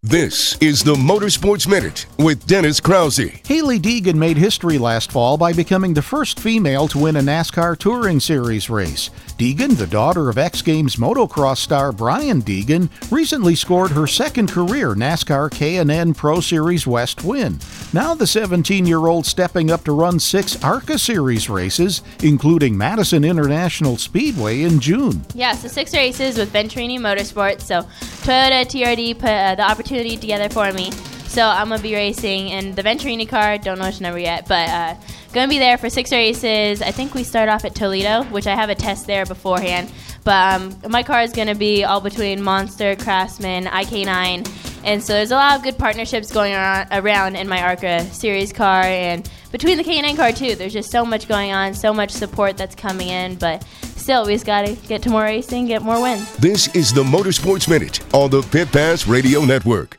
This is the Motorsports Minute with Dennis Krause. Hailie Deegan made history last fall by becoming the first female to win a NASCAR Touring Series race. Deegan, the daughter of X Games motocross star Brian Deegan, recently scored her second career NASCAR K&N Pro Series West win. Now the 17-year-old stepping up to run 6 ARCA Series races, including Madison International Speedway in June. Yeah, so 6 races with Venturini Motorsports. So Toyota TRD put the opportunity together for me. So I'm going to be racing in the Venturini car. Don't know which number yet, but going to be there for 6 races. I think we start off at Toledo, which I have a test there beforehand. But my car is going to be all between Monster, Craftsman, IK9. And so there's a lot of good partnerships going around in my ARCA Series car. And between the K&N car, too, there's just so much going on, so much support that's coming in. But still, we just got to get to more racing, get more wins. This is the Motorsports Minute on the Pit Pass Radio Network.